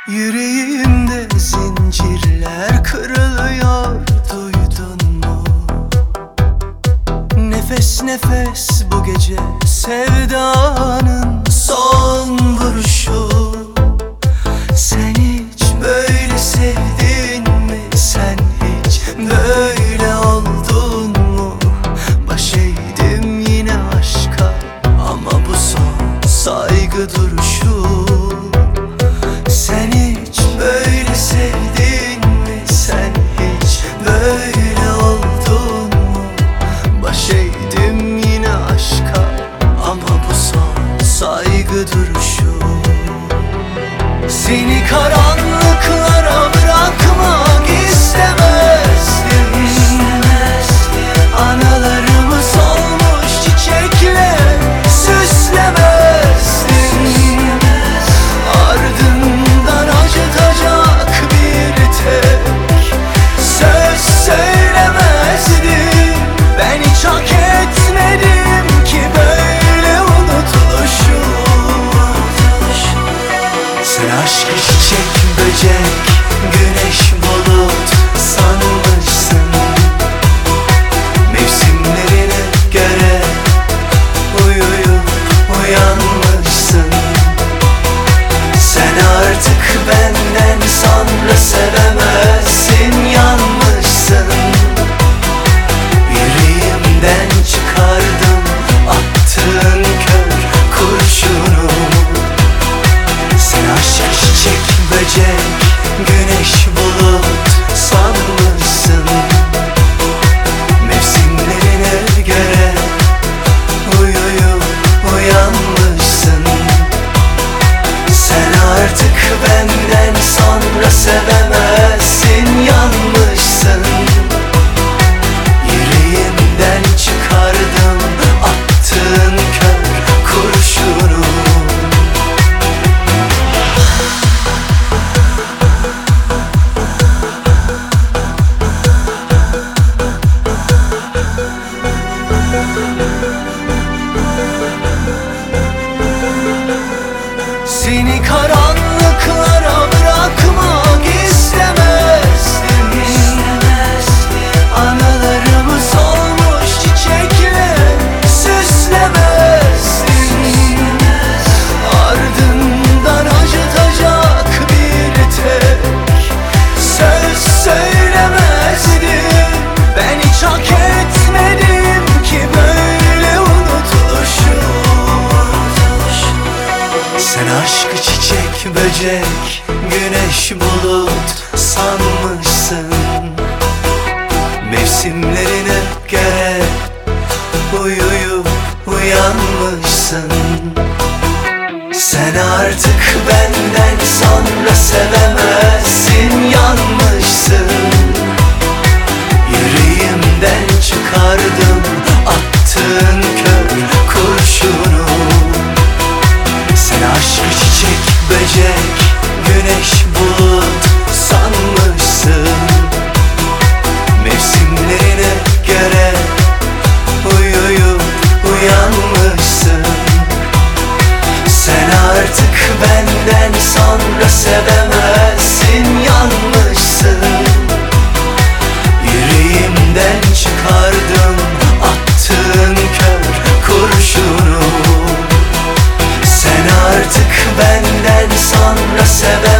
Yüreğimde zincirler kırılıyor, duydun mu? Nefes nefes bu gece sevdanın son vuruşu. Sen hiç böyle sevdin mi? Sen hiç böyle oldun mu? Baş eğdim yine aşka, ama bu son saygı duruşu. Sen hiç böyle sevdin mi? Sen hiç böyle oldun mu? Baş eğdim yine aşka, ama bu son saygı duruşu. Seni karanlıklara bırakmak istemezdim. Anılarımı solmuş çiçekle süslemezdim. Ardından acıtacak bir tek söz söylemezdim. Ben hiç hak etmedim ki böyle unutuluşu. Sen aşkı çiçek, böcek, güneş, bulut sanmışsın. Mevsimlerine göre uyuyup uyanmışsın. Sen artık benden sonra sevemezsin, yanmışsın. Yüreğimden çıkardım attığın kör kurşunu. Sen aşk çiçek, böcek, güneş, bulut sanmışsın. Mevsimlerine göre uyuyup uyanmışsın. Sen artık benden sonra sevemezsin, yanmışsın. Yüreğimden çıkardım attığın kör kurşunu. Seni karanlıklara bırakmak istemezdim. Anılarımı solmuş çiçekle süslemezdim. Ardından acıtacak bir tek söz söylemezdim. Ben hiç hak etmedim ki böyle unutuluşu. Sen aşkı çiçek, böcek, güneş, bulut sanmışsın. Mevsimlerine göre uyuyup uyanmışsın. Sen artık benden sonra sevemezsin, yanmışsın. Yüreğimden çıkardım attığın kör kurşunu. Sen aşkı çiçek, böcek, güneş, bulut sanmışsın. Mevsimlerine göre uyuyup uyanmışsın. Sen artık benden sonra sevemezsin, yanmışsın. Yüreğimden çıkardım attığın kör kurşunu. Sen artık benden sonra sever